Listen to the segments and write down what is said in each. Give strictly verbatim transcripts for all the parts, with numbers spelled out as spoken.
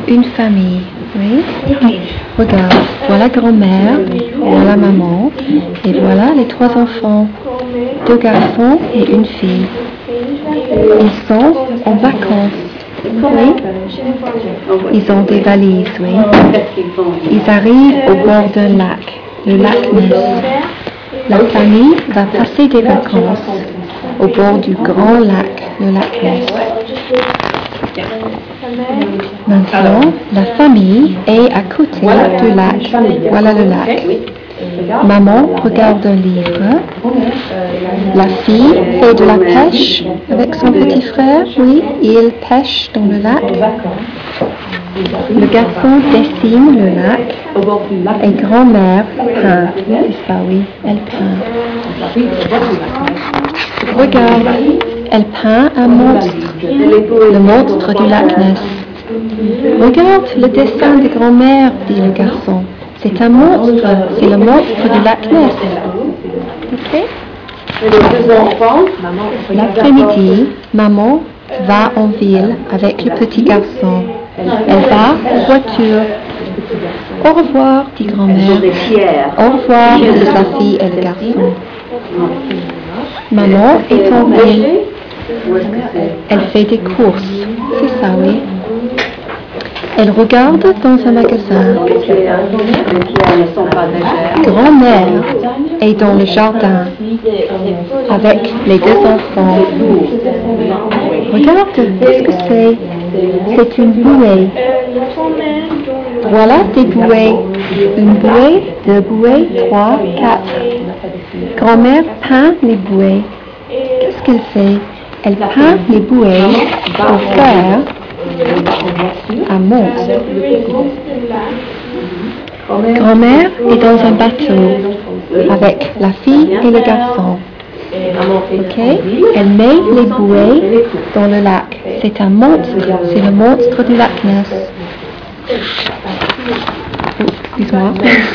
une famille. Oui. Regarde, voilà grand-mère, voilà maman, et voilà les trois enfants, deux garçons et une fille. Ils sont en vacances. Oui. Ils ont des valises, oui. Ils arrivent au bord d'un lac, le lac Ness. La famille va passer des vacances au bord du grand lac, le lac Ness. Maintenant, la famille est à côté du lac. Voilà le lac. Maman regarde un livre. La fille fait de la pêche avec son petit frère. Oui, il pêche dans le lac. Le garçon dessine le lac et grand-mère peint. C'est ça, oui, elle peint. Regarde, elle peint un monstre, le monstre du lac Ness. Regarde le dessin de grand-mère, dit le garçon. C'est un monstre, c'est le monstre du lac Ness. Ok? L'après-midi, maman va en ville avec le petit garçon. Elle va en voiture. Au revoir, dit grand-mère. Au revoir, dit la fille et le garçon. Maman est en ville. Elle fait des courses. C'est ça, oui. Elle regarde dans un magasin. Grand-mère est dans le jardin avec les deux enfants. Regarde, qu'est-ce que c'est? C'est une bouée. Voilà des bouées. Une bouée, deux bouées, trois, quatre. Grand-mère peint les bouées. Qu'est-ce qu'elle fait? Elle peint les bouées pour faire un monstre. Grand-mère est dans un bateau avec la fille et le garçon. Ok? Elle met les bouées dans le lac. C'est un monstre. C'est le monstre du lac Ness. Oh, excuse-moi.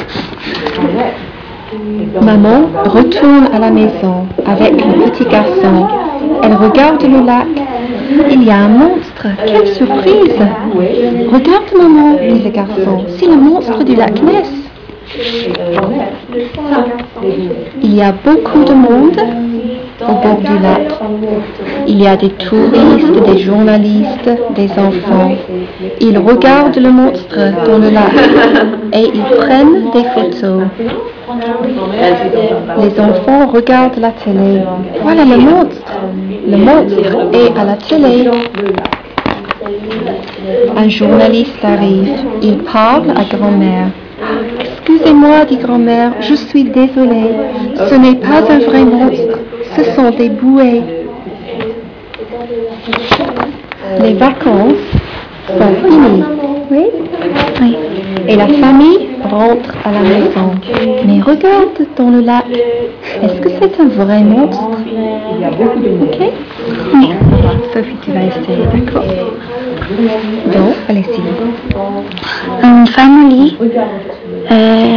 Maman retourne à la maison avec le petit garçon. Elle regarde le lac. Il y a un monstre. Quelle surprise! Regarde, maman, dit le garçon. C'est le monstre du lac Ness. Il y a beaucoup de monde au bord du lac. Il y a des touristes, des journalistes, des enfants. Ils regardent le monstre dans le lac et ils prennent des photos. Les enfants regardent la télé. Voilà le monstre. Le monstre est à la télé. Un journaliste arrive. Il parle à grand-mère. Excusez-moi, dit grand-mère, je suis désolée. Ce n'est pas un vrai monstre. Ce sont des bouées. Les vacances sont finies. Oui? Oui. Et la famille rentre à la maison. Mais regarde dans le lac. Est-ce que c'est un vrai monstre? Ok? Oui. Sophie, tu vas essayer, d'accord? Donc, allez-y. Une famille, euh,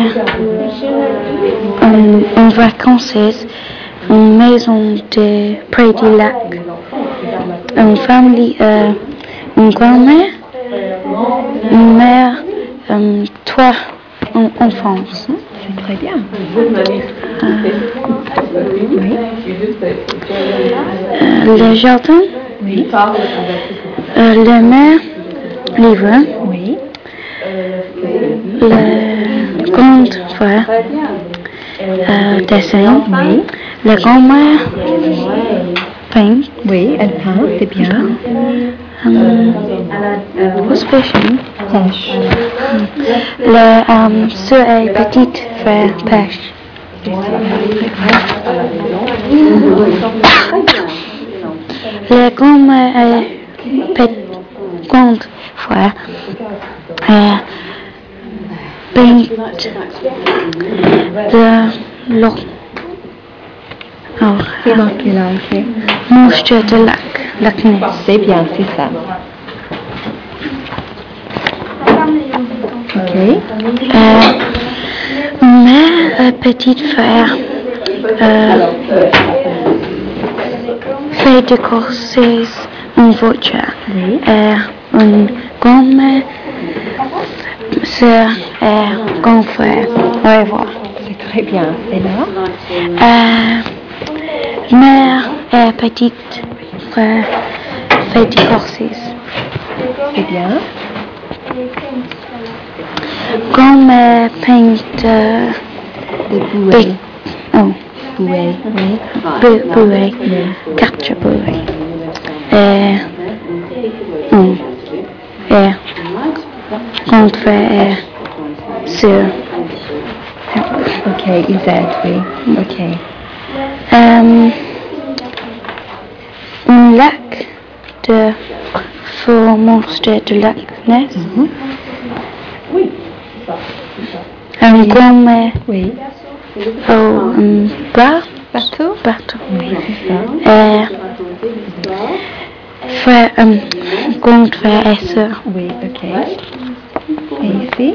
une, une vacances, une maison de près du lac. Une famille, euh, une grand-mère, une mère, euh, trois enfants. C'est très bien. Euh, Oui. euh, le jardin, Oui. euh, la mer, livre, Oui. le grand frère, euh, dessin, Oui. la grand-mère, peint, Oui, elle peint, c'est bien. um, what's fishing? Pêche. Le um, soeur et petite frère pêche. La grand-mère et petit grand frère euh, peint de l'eau. C'est marqué là, ok. Monstre de lac, lac Ness. C'est bien, c'est ça. Ok. Euh, mère et petit frère euh, fait des courses en voiture. Oui. Euh, une grand-mère sœur et grand frère. Au revoir. C'est très bien. Et là? Euh, mère et petit frère fait divorcer. C'est bien. Grand-mère peinte euh, Des bouées. oh, Bouées, oui. bou- bouée, quatre bouées. Et, oh, et grand frère et sœur. Ok, ils aident, oui. Ok. Euh, un lac de faux monstres de Loch Ness. Mhm. Un grand-mère Oui. au um, bar, Bateau? bateau. Oui, c'est ça. Et frère, um, grand frère et sœur. Oui, ok. Et ici?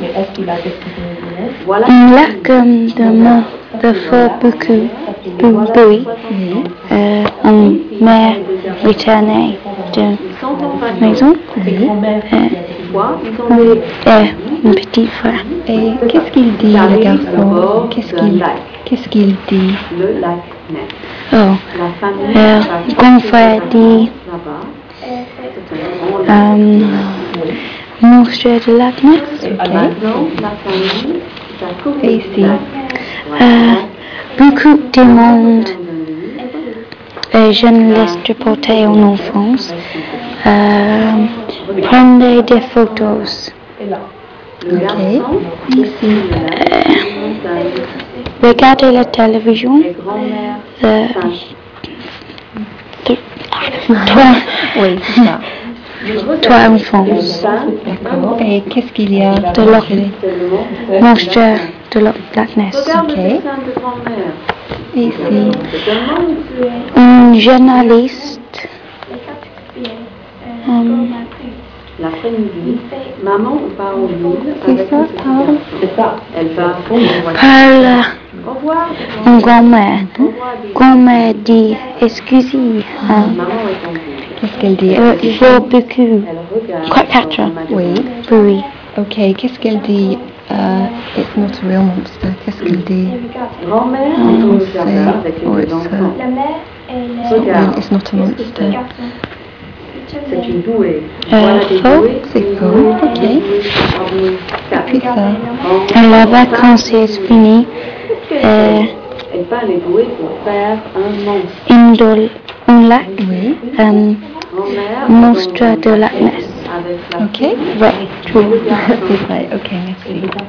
Un lac um, de mont de faux beaucoup, bou- bruit. Oui. Euh, une mère retournée de maison. Oui. Euh, et un petit frère. Et qu'est-ce qu'il dit, le garçon? Qu'est-ce qu'il qu'est-ce qu'il dit? Le lac Ness. Oh, La famille euh, grand frère dit là-bas. um, monstre de Loch Ness. Ok. Maintenant, la famille Et ici? Euh, beaucoup de monde et jeunes laissent reporter en enfance. Euh, prendre des photos. Ok. Ici? Regarder la télévision. Euh, t- toi, Oui, c'est ça. toi enfants. D'accord. Et qu'est-ce qu'il y a? De Loch Monstre de Loch Ness. Regarde Ok. le dessin de grand-mère. Et ici? Un journaliste. Um, L'après-midi, maman va au Lille C'est avec ça, le petit parle? garçon. C'est ça. Elle va prendre parle Au revoir. en grand-mère. Au revoir. dit- Grand-mère dit excusez. Hein. Maman répond. Qu'est-ce qu'elle dit? Euh, il faut beaucoup. Elle regarde. Quoi, quatre? Oui. Oui. Ok, qu'est-ce qu'elle dit? Uh, it's not a real monster. Qu'est-ce qu'elle dit? Grand-mère En est dans le français, jardin avec les oh, deux it's, enfants. uh, La mère et it's not real, it's not a monster. C'est une bouée. Euh, Voilà des faux? bouées. C'est une faux, bouée, ok. une bouée, trois bouées, quatre. Puis ça? Et la vacance est finie. Euh, Elle peint les bouées pour faire un monstre. une dol, un lac. Oui. Um, Grand-mère monstre de Loch Ness. avec la Ok. Ouais, true. C'est vrai. Ok, merci.